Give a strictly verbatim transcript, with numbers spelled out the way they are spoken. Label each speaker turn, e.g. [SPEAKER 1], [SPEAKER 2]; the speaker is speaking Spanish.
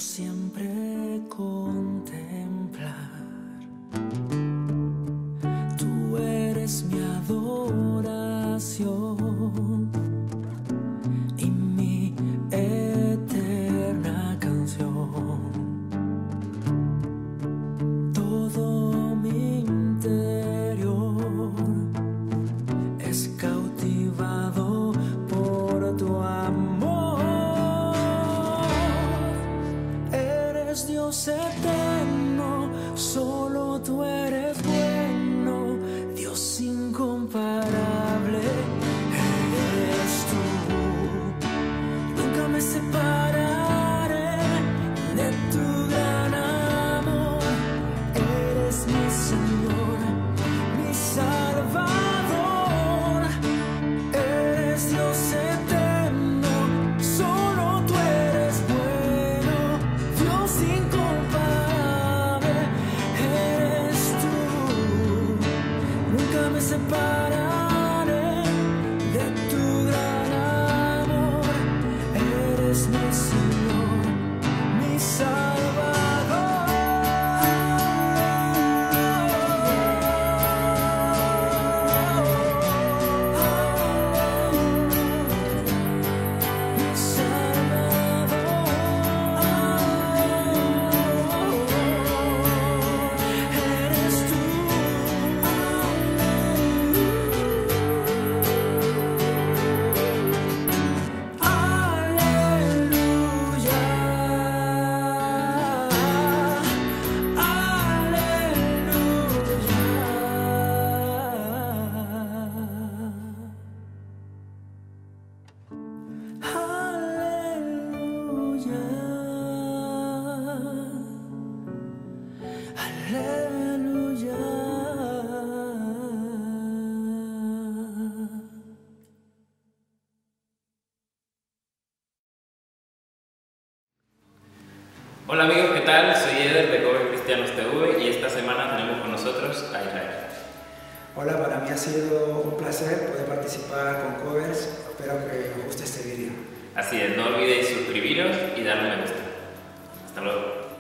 [SPEAKER 1] siempre contemplar. Tú eres mi adoración y mi eterna canción. Todo mi interior es cautivado por tu amor. Eres Dios eterno, solo tú eres bueno, Dios incomparable. Eres tú, nunca me separaré de tu gran amor. Eres mi Señor, mi Salvador. Eres Dios eterno, solo tú eres bueno, Dios incomparable. Eres tú, nunca me separaré de tu gran amor. Eres mi Señor, mi Salvador. Mi Salvador. Eres tú. Aleluya. Aleluya. Aleluya.
[SPEAKER 2] Hola amigos, ¿qué tal? Soy Eder de Cover Cristianos T V y esta semana tenemos con nosotros a Israel.
[SPEAKER 3] Hola, para mí ha sido un placer poder participar con Covers. Espero que os guste este vídeo.
[SPEAKER 2] Así es, no olvidéis suscribiros y darle me gusta. Hasta luego.